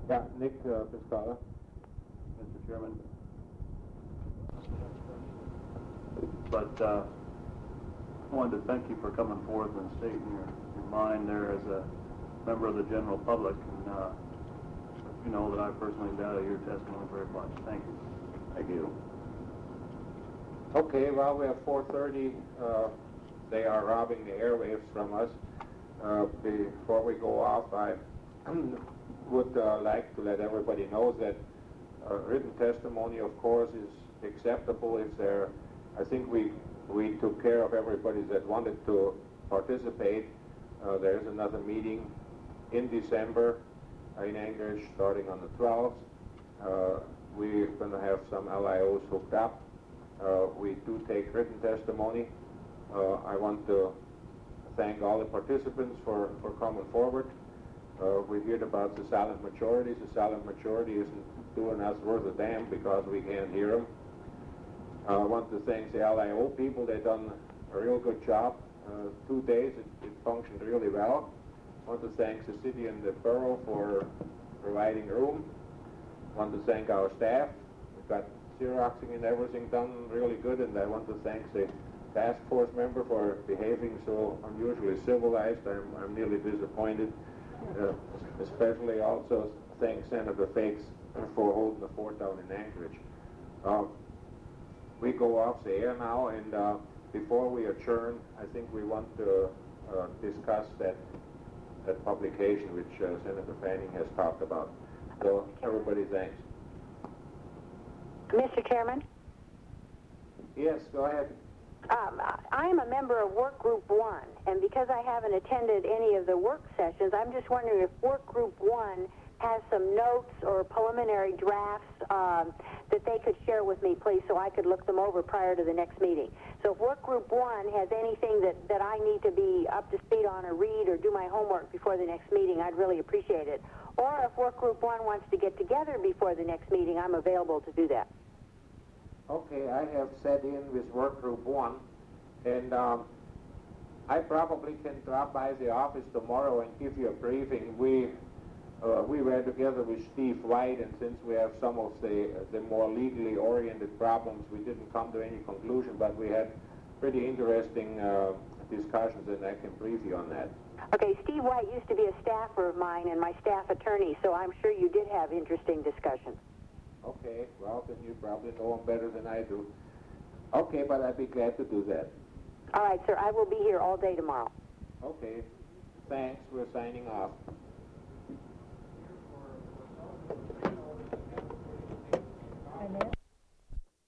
Yeah, Nick Piscala. Mr. Chairman. But I wanted to thank you for coming forth and stating your mind there as a member of the general public, and you know that I personally value your testimony very much. Thank you. Thank you. Okay, well, we have 4:30. They are robbing the airwaves from us. Before we go off, I would like to let everybody know that written testimony, of course, is acceptable if there. I think we took care of everybody that wanted to participate. There's another meeting in December in Anchorage starting on the 12th. We're going to have some LIOs hooked up. We do take written testimony. I want to thank all the participants for coming forward. We heard about the silent majorities. The silent majority isn't doing us worth a damn because we can't hear them. I want to thank the LIO people. They've done a real good job. 2 days it functioned really well. I want to thank the city and the borough for providing room. I want to thank our staff. We've got Xeroxing and everything done really good, and I want to thank the task force member for behaving so unusually civilized. I'm nearly disappointed. Especially also thank Senator Fakes for holding the fort down in Anchorage. We go off the air now, and before we adjourn, I think we want to discuss that publication which Senator Fanning has talked about. So everybody, thanks. Mr. Chairman? Yes, go ahead. I am a member of Work Group 1, and because I haven't attended any of the work sessions, I'm just wondering if Work Group 1 has some notes or preliminary drafts that they could share with me, please, so I could look them over prior to the next meeting. So if Work Group 1 has anything that I need to be up to speed on or read or do my homework before the next meeting, I'd really appreciate it. Or if Work Group 1 wants to get together before the next meeting, I'm available to do that. Okay, I have set in with Work Group 1, and I probably can drop by the office tomorrow and give you a briefing. We were together with Steve White, and since we have some of the more legally oriented problems, we didn't come to any conclusion, but we had pretty interesting discussions, and I can brief you on that. Okay, Steve White used to be a staffer of mine and my staff attorney, so I'm sure you did have interesting discussions. Okay, well, then you probably know him better than I do. Okay, but I'd be glad to do that. All right, sir, I will be here all day tomorrow. Okay, thanks. We're signing off.